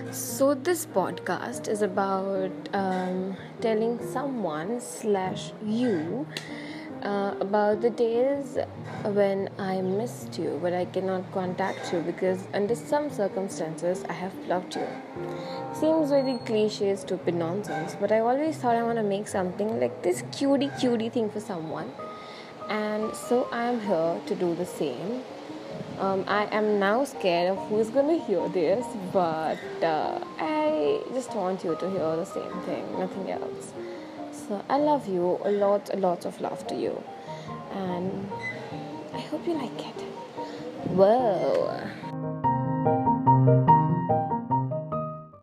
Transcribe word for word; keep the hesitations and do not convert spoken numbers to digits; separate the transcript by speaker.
Speaker 1: So this podcast is about um, telling someone slash you uh, about the days when I missed you, but I cannot contact you because under some circumstances I have loved you. Seems very cliche, stupid nonsense, but I always thought I want to make something like this cutie cutie thing for someone, and so I am here to do the same. Um, I am now scared of who's gonna hear this, but uh, I just want you to hear the same thing, nothing else. So I love you, a lot, a lot of love to you, and I hope you like it. Whoa.